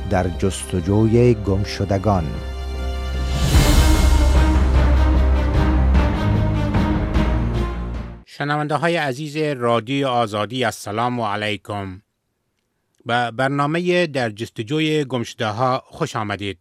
در جستجوی گمشدگان. شنونده های عزیز رادیو آزادی، السلام علیکم. به برنامه در جستجوی گمشده ها خوش آمدید.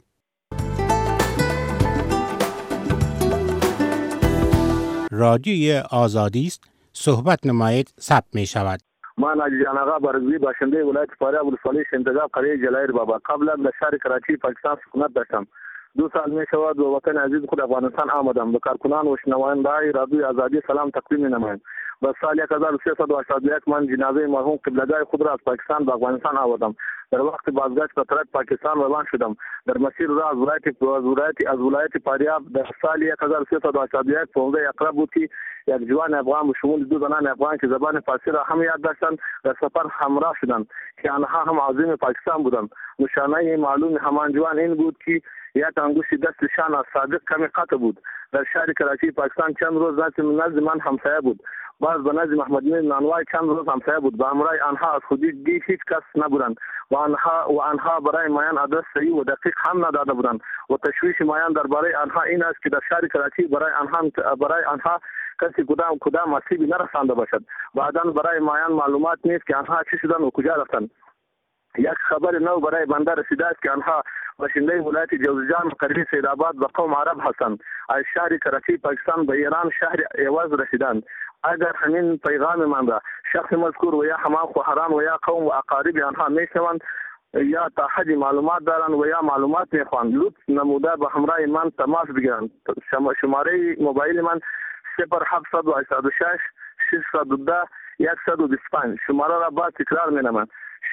رادیوی آزادی است، صحبت نمایید ثبت می شود. من عزیزان آقا برزوی باشنده ولایت فاریاب ولسوالی انتخاب قریه جلایر بابا. قبل از شهر کراچی پاکستان سکونت داشتم. 2 سال می شود به وطن عزیز خود افغانستان آمدم. به کارکنان و شنوندگان رادیوی آزادی سلام تقدیم نمایم. به سال 1381 من جنازه مرحوم قبله‌گاه خود را از پاکستان به افغانستان آوردم. در وقت بازگشت به طرف پاکستان روان شدم. در مسیر را از ولایت فاریاب در سال 1381 15 اقرب بود که یک جوان افغان به شمول 2 زنان افغان که زبان فارسی را هم یاد داشتند در سفر همراه شدند که آنها هم عازم پاکستان بودند. نشانه معلوم همان جوان این بود که یک انگشت دستشان از صادق کمی قطع بود. در شهر کراچی پاکستان چند روز نزد من همسایه بود. باز به نزد محمد میر نانوای چند روز همسایه بود. به همراه آنها از خودی هیچ کس نبودند و آنها برای مایان آدرس صحیح و دقیق هم نداده بودند و تشویش مایان درباره آنها این است که در شهر کراچی برای آنها کسی کدام مسیبی نرسانده باشد. بعداً برای مایان معلومات نیست که آنها چه شدند و کجا رفتند. یک خبر نو برای بنده رسیده است که آنها باشنده ولایت جوزجان قریه سیدآباد و قوم عرب هستند. از شهر کراچی پاکستان به ایران شهر ایواز رسیدند. اگر همین پیغام من را شخص مذکور و یا همان خواهران و یا قوم و اقارب آنها میشنوند یا تا حد معلومات دارند و یا معلومات میخواهند لطف نموده به همراه من تماس بگیرند. شماره موبایل من 0786 610 125. شماره را باز تکرار مینمم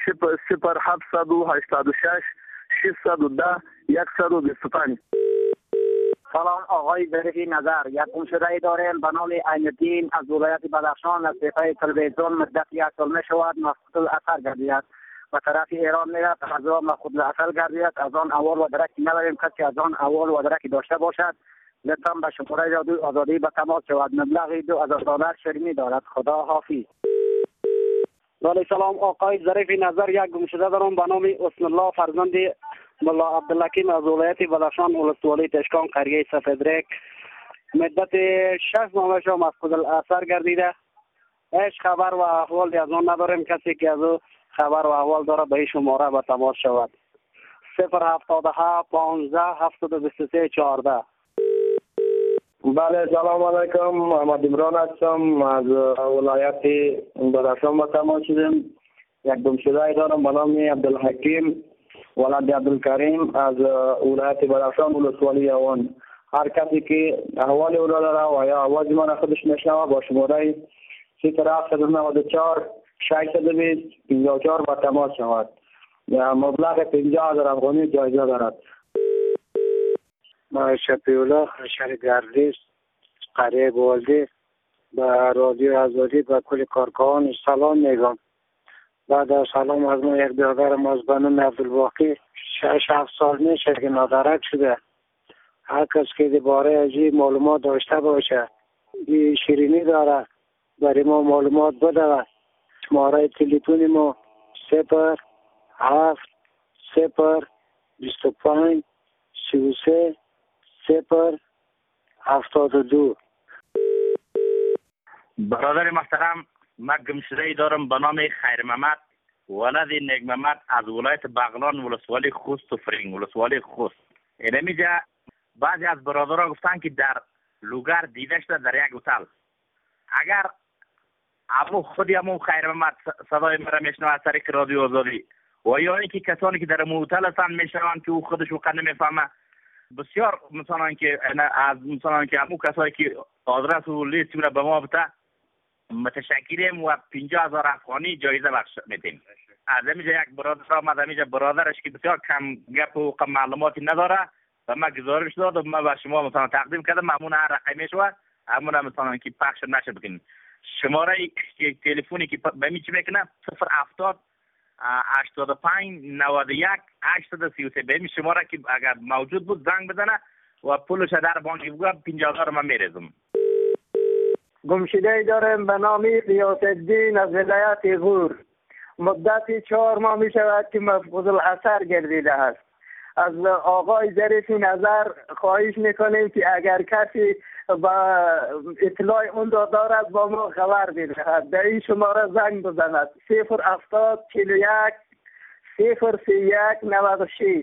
0786 610 125. سلام آقای ظریفی نظر. یک گمشده داریم به نام عین‌الدین از ولایت بدخشان از صفحه تلویزیون مدت 1 سال می شود مفقود الاثر گردید و طرف ایران میرد. از آن مفقود الاثر گردید. از آن اول و درکی نداریم. کسی از آن اول و درکی داشته باشد لطفا به شماره رادیو آزادی به تماس شود. مبلغ $2000 شرمی دارد. خدا حافظ. سلام آقای ظریفی نظر. یک گمشده دارم به نام حسن الله فرزند ملا عبدالحکیم از ولایت بدخشان ولسوالی تشکان قریه سفیدرک. مدت 6 ماه شو مفقود الاثر گردیده. هیچ خبر و احوال از آن نداریم. کسی که از او خبر و احوال داره به این شماره به تماس شود 077 15 723 14. بله سلام علیکم. محمد عمران هستم از ولایت بدخشان به تماس شدیم. یک گمشده دارم به نام عبدالحکیم ولد عبدالکریم از ولایت بدخشان ولسوالی اوان. هر کسی که احوال او را داره و یا آواز من خودش میشنوه با شماره 0794 620 54 با تماس شود. مبلغ 50,000 افغانی جایزه دارد. ما شفیعالله شهر گردیز قریه بولدی به رادیو آزادی به کل کارکنان سلام میگم. بعد از سلام از ما یک برادرم از بنام عبدالباقی 6-7 سال میشه که نادرک شده. هر کس که درباره از این معلومات داشته باشه این شیرینی داره برای ما معلومات بده. شماره تلفن ما 07 0 25 33 072. برادر محترم، من گمشده دارم به نام خیر محمد ولد نیک محمد از ولایت بغلان ولسوالی خوست و فرینگ ولسوالی خوست. اینمیجا بعضی از برادرها گفتن که در لوگر دیده شده در یک هتل. اگر خودی خیر محمد صدای مرا میشنوه از طریق رادیو آزادی و یا اینکه کسانی که در هتل هستن میشنوند که او خودش وقت نمیفهمه، بسیار مثلا که همون کسایی که آدرس و لیست را به ما بده متشکریم و 50,000 افغانی جایزه بخش میدیم. از اینجا یک برادر آمد، اینجا برادرش که بسیار کم گپ و کم معلوماتی نداره و ما گزارش داد و ما به شما مثلا تقدیم کردم. همون رقمی شو همون مثلا که پخش نشه بکنیم. شماره تلفنی که به می چی میکنه 070 85 91 833. به این شماره که اگر موجود بود زنگ بزنه و پولش در بانکی بگوه 50,000 من میرزم. گمشده دارم به نام غیاث الدین از ولایت غور. مدت 4 ماه می شود که مفقود الاثر گردیده است. از آقای ظریف نظر خواهش میکنیم که اگر کسی با اطلاع اون را دارد با ما خبر بدهد. در این شماره زنگ بزند 070 41 031 96.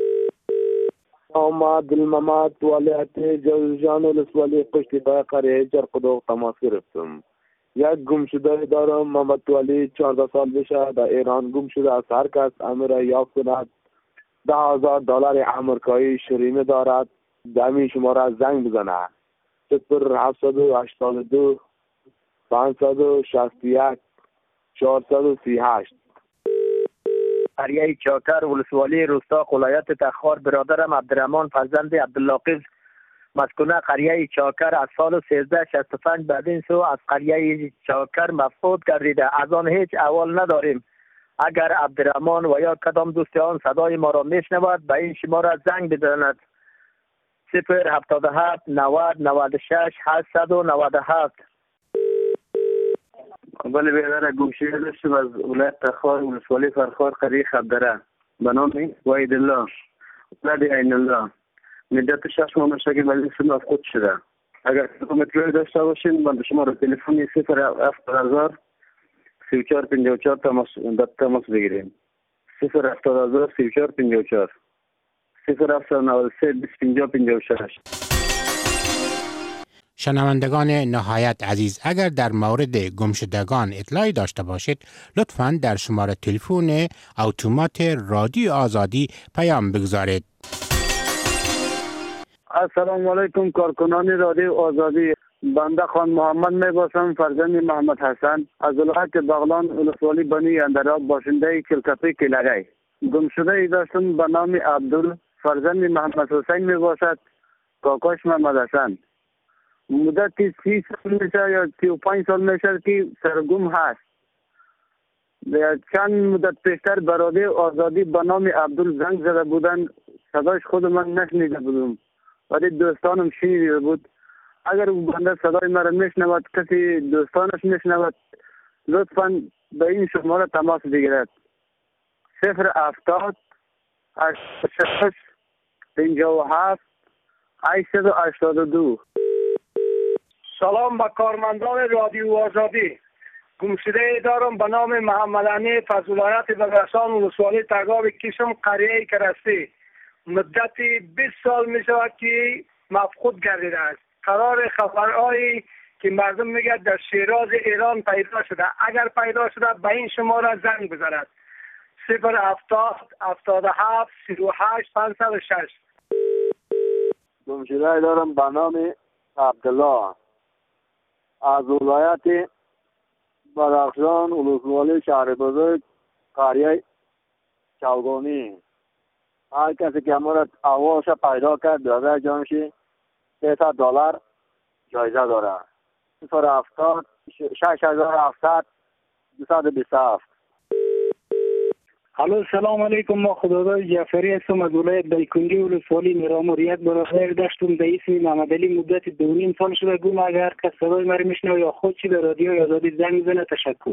عبدالممد ولایت جوزجان ولسوالی پشت پای قریه جرقدوق تماس گرفتم. یک گم شده دارم. محمد ولی 14 سال بشه در ایران گم شده است. هر کس امر یافت کند $10,000 آمریکایی شریمه دارد. دمی شماره زنگ بزنه 0782 561 438. قریه چاکر ولسوالی روستا ولایت تخار. برادرم عبدالرحمن فرزند عبداللاقز مسکونه قریه چاکر از سال 1365 بعد این سو از قریه چاکر مفقود گردیده. از آن هیچ احوال نداریم. اگر عبدالرحمن و یا کدام دوست آن صدای ما را میشنود به این شماره زنگ بزند 077 90 96 897. بله برادر گمشده داشتم از ولایت تخار ولسوالی فرخار قریه خبدره به نام وحید الله ولد عین الله. مدت 6 ماه میشه که ولی اسم مفقود شده. اگر مطلب داشته باشین من به شما رو تلفنی 07000 3454 تماس بگیریم. 07000 3454 0793 2556. شنوندگان نهایت عزیز، اگر در مورد گمشدگان اطلاعی داشته باشید لطفاً در شماره تلفن اتومات رادیو آزادی پیام بگذارید. السلام علیکم کارکنان رادیو آزادی. بنده خان محمد میباشم فرزند محمد حسن از ولایت بغلان ولسوالی بنی اندراب باشنده کلکپی کلگی. گمشده ای داشتم به نام عبدال فرزند محمد حسین میباشد کاکاش محمد حسن. مدت 30 سال میشه یا 35 سال میشه که سرگم هست. چند مدت پیشتر برادر آزادی به نام عبدال زنگ زده بودن. صدایش خود من نشنیده بودم ولی دوستانم شنیده بود. اگر بنده صدای مرا میشنود کسی دوستانش میشنود لطفاً به این شماره تماس بگیرد 070 86 57 882. سلام به کارمندان رادیو آزادی. گمشده دارم به نام محمد حنیف از ولایت بدخشان ولسوالی تگاب کشم قریه کرستی. مدت 20 سال می شود که مفقود گردیده است. قرار خبرهایی که مردم میگه در شیراز ایران پیدا شده. اگر پیدا شده به این شماره زنگ بزند 070 77 38 506. گمشده دارم به نام عبدالله از ولایت بدخشان ولسوالی شهر بزرگ قریه چوگانی. هر کسی که امورت آوازش پیدا کرد داده جانشی $300 جایزه داره. 070 6700 227. الو سلام علیکم. ما خداداد جعفری هستم از ولایت دایکنډي ولسوالی میرامور. یک برادر داشتم به اسم محمد علی مدت 2.5 سال شده گم. اگر کس صدای مرا میشنوه یا خود چی به رادیو آزادی زنگ بزنه تشکر.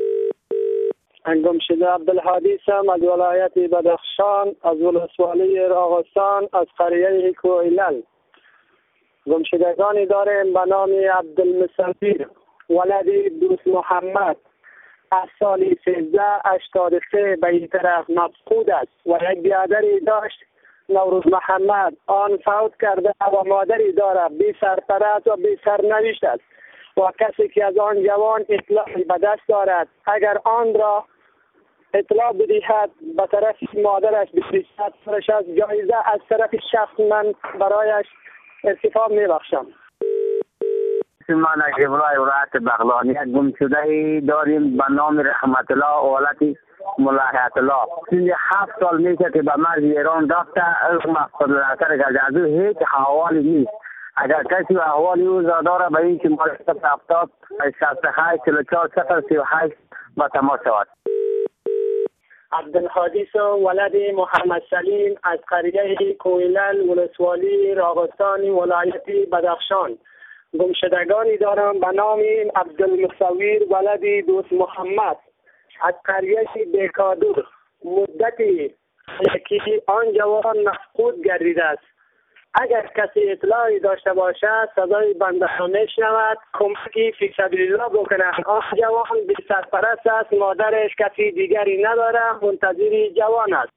گم شده عبدالهادی سم از ولایت بدخشان از ولسوالی راغستان از قریه کویلل. گمشدگانی داریم به نام عبدالمصور ولد دوست محمد از سال 1383 به این طرف مفقود است و یک برادری داشت نوروز محمد. آن فوت کرده و مادری دارد بی سرپرست و بی سرنوشت است و کسی که از آن جوان اطلاعی به دست دارد اگر آن را اطلاع بدهد به طرف مادرش بفرستد از جایزه از طرف شخص من برایش ارتفاع میبخشم. من نجیب الله ولایت بغلان. یک گمشده داریم به نام رحمت الله ولد ملاحظت الله. 7 سال میشه که به مرز ایران رفته مفقود الاثر کرده. از او هیچ احوالی نیست. اگر کسی احوالی او داره به این شماره 70 68 44 038 با تماس شود. عبدالهادی ولد محمد سلیم از قریه کویلل ولسوالی راغستان ولایت بدخشان. گمشدگانی دارم به نام عبدالمصور ولد دوست محمد از قریه بیکادور مدتی که آن جوان مفقود گردیده است. اگر کسی اطلاعی داشته باشد صدای بنده را میشنود، کمکی فی سبیل الله بکنند. آن جوان بی سرپرست است، مادرش کسی دیگری نداره، منتظر جوان است.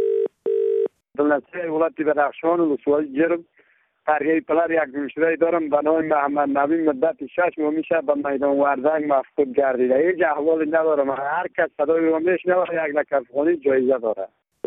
دولت ولایت بدخشان و ولسوالی جرم قریه پلر یک گمشده دارم به نام محمد نبی، مدت 6 ماه میشه به میدان وردنگ مفقود گردیده. هیچ احوالی ندارم، هر کس صدای رو میشنوه یک لک افغانی جایزه داره.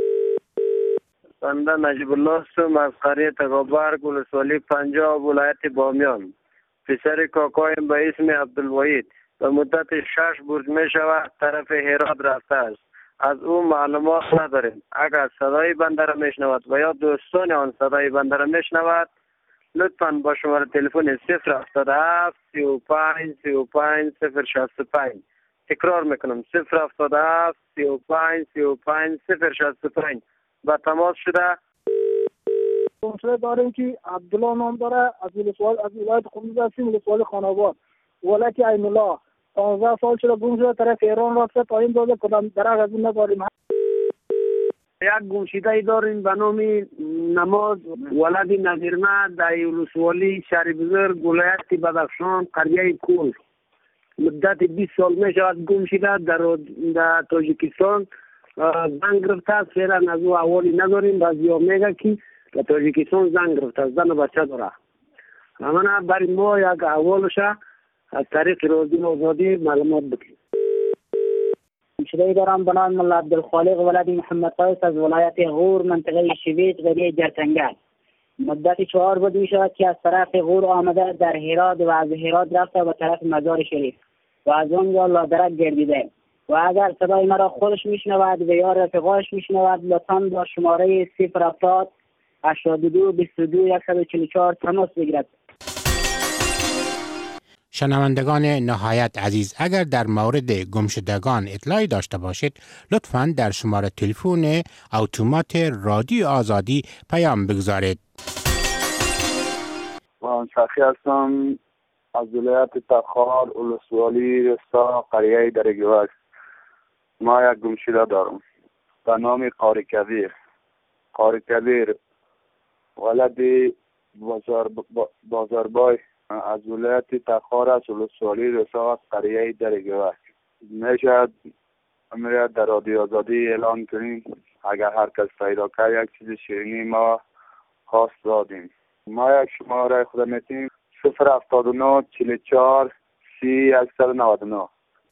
بنده نجیب الله هستم از قریه تقابرگ ولسوالی 50 ولایت بامیان. پسر کاکایم به اسم عبدالوحید به مدت 6 برج می شود طرف هرات رفته است. از او معلومات نداریم. اگر صدای بنده را میشنود و یا دوستان آن صدای بنده را میشنود، لطفاً با شماره تلفن 077 35 35 065 تکرار میکنم 077 35 35 065 با تماس شده. گمشده داریم که عبدالله نام داره، از ولایت خروج هستیم، ولسوالی خاناباد ولایت عین الله. 15 سال شده گم شده، طرف ایران رفته، تا این داده کدام درک از این نداریم. یک گمشده داریم به نام نماز ولد نظیرمه در ولسوالی شهر بزرگ ولایت بدخشان قریه کول. مدت 20 سال می شود گم شده در تاجیکستان. زنگ گرفته است، فعلا از او احوالی نداریم. بعضیا میگه که در تاجیکستان زنگ گرفته است، زن و بچه داره. همانا برای ما یک احوالش از طریق رادیو آزادی معلومات بکنیم. گمشده دارم به نام ملا عبدالخالق ولد محمد قیس از ولایت غور منطقه شویت قریه جرتنگل. مدت 4 بود می شود که از طرف غور آمده در هرات و از هرات رفته به طرف مزار شریف و از آنجا لادرک گردیده. و اگر صدای مرا خودش میشنود و یا رفقاش میشنود، لطفاً با شماره 070 82 22 144 تماس بگیرد. شنوندگان نهایت عزیز، اگر در مورد گمشدگان اطلاعی داشته باشید، لطفاً در شماره تلفن اتومات رادیو آزادی پیام بگذارید. من شاخی هستم از ولایت تخار ولسوالی رستا قریه درگوش. ما یک گمشده دارم به نام قاری کبیر ولد بازاربای از ولایت تخار است ولسوالی رسا قریه درگوش. میشد امیر در رادیو آزادی اعلان کنیم، اگر هر کس پیدا کرد یک چیز شیرینی ما خواست دادیم. ما یک شماره خود میتیم 079 44 30 199.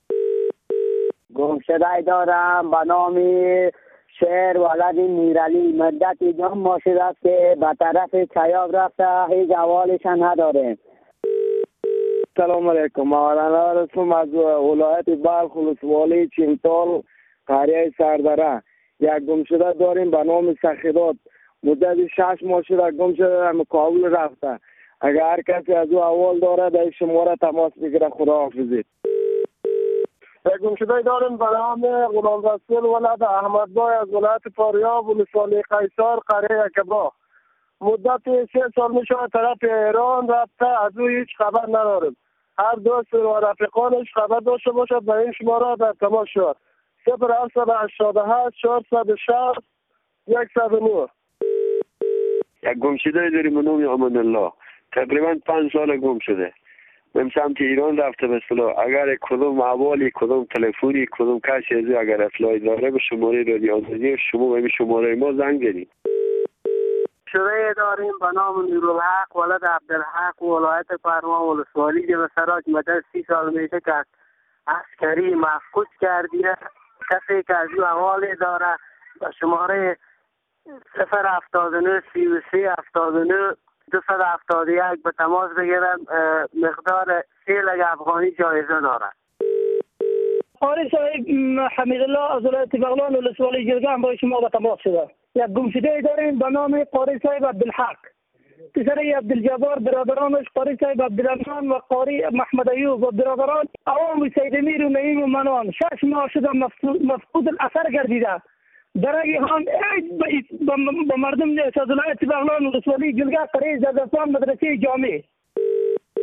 گمشده دارم به نام شهر ولد میرعلی. مدت جام ما شده است که به طرف چیاب رفته، هیچ احوالش نداره. سلام علیکم. مولانا رسوم از ولایت بلخ ولسوالی چمتال قریه سردره. یک گمشده داریم به نام سخیرات. مدت 6 ماه شده گم شده، در مقابل رفته. اگر هر کسی از او احوال داره در شماره تماس بگیره. خدا حافظید. یک گمشده داریم به نام غلام رسول ولد احمدبای از ولایت فاریاب ولسوالی قیصر قریه کبرا. مدت 3 سال می شود طرف ایران رفته، از او هیچ خبر نداریم. هر دوست و رفیقانش خبر داشته باشد به این شماره در تماس شد 0788 460 109. یک گمشده داریم به نام امان الله. تقریبا 5 سال گم شده. من سمت ایران رفته به اصطلاح. اگر کدوم احوالی، کدوم تلفنی، کدوم کسی از اگر اطلاعی داره به شماره رادیو آزادی شما و شماره ما زنگ بزنید. شوره داریم به نام نورالحق ولد عبدالحق ولایت فرمان ولسوالی که به سراج مدت 30 سال میشه که عسکری مفقود کردیده. کسی که از این احوالی داره به شماره 079 33 79 271 به تماس بگیرم. مقدار 3 لک افغانی جایزه داره. قاری صاحب حمیدالله از ولایت بغلان ولسوالی جرگان با شما به تماس شده. یک گمشده داریم به نام قاری صاحب عبدالحق. پسر عبدالجبار برادرانش قاری صاحب عبدالرحمن و قاری محمد ایوب و برادران عوام سید امیر و نعیم و منان 6 ماه شده مفقود الاثر گردیده. درگی هم به مردم نیست. از ولایت بغلان ولسوالی جلگه قریه زدستان مدرسه جامع.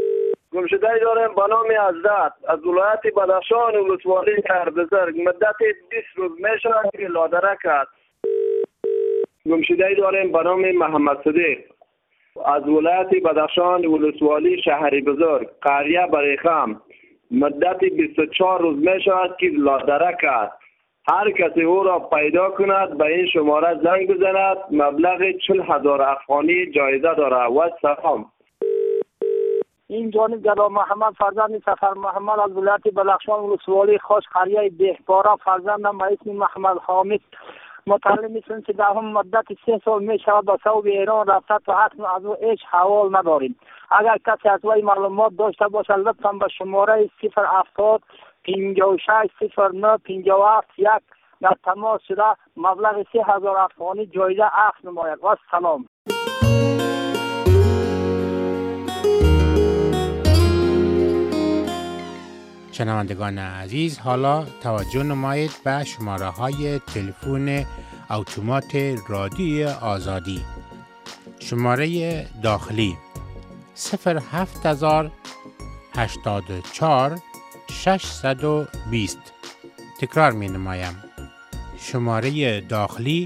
گمشده داریم به نام عزت از ولایت بدخشان ولسوالی شهربزرگ. مدت 20 روز می شود که لادرک است. گمشده داریم به نام محمد صدیق از ولایت بدخشان ولسوالی شهر بزرگ قریه بریخم. مدت 24 روز می شود که لادرک است. هر کسی او را پیدا کند به این شماره زنگ بزند. مبلغ 40,000 افغانی جایزه دارد. و سلام. این جانب جلال محمد فرزند سفر محمد از ولایت بدخشان ولسوالی خوش قریه بهبارا فرزندم به اسم محمد حامد متعلم سنت دهم. مدت 3 سال می شود به صوب ایران رفته تا حتم از او هیچ حوال نداریم. اگر کسی از وی معلومات داشته باشد لطفا به شماره 070 56 09 57 1 در تماس شده مبلغ 3000 افغانی جایزه اخذ نماید. و سلام. شنوندگان عزیز، حالا توجه نمایید به شماره های تلفن اتومات رادیوی آزادی. شماره داخلی 07084 620. تکرار می نمایم. شماره داخلی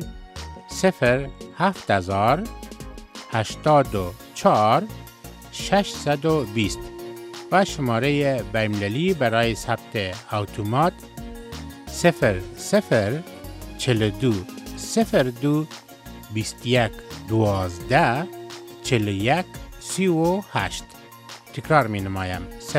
07084 620 و شماره بین‌المللی برای ثبت اتومات 0042 02 21 12 41 38. تکرار می نمایم.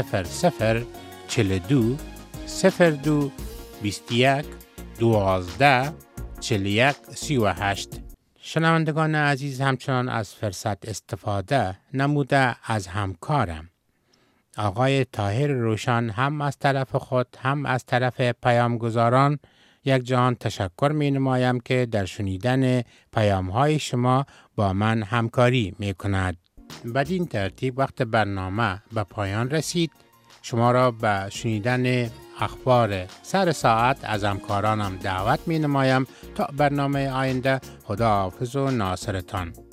0042 02 21 12 41 38. شنوندگان عزیز، همچنان از فرصت استفاده نموده از همکارم آقای طاهر روشن هم از طرف خود هم از طرف پیامگزاران یک جهان تشکر می نمایم که در شنیدن پیام های شما با من همکاری می کند. بدین ترتیب وقت برنامه به پایان رسید. شما را به شنیدن اخبار سر ساعت از همکارانم دعوت می نمایم. تا برنامه آینده، خداحافظ و ناصرتان.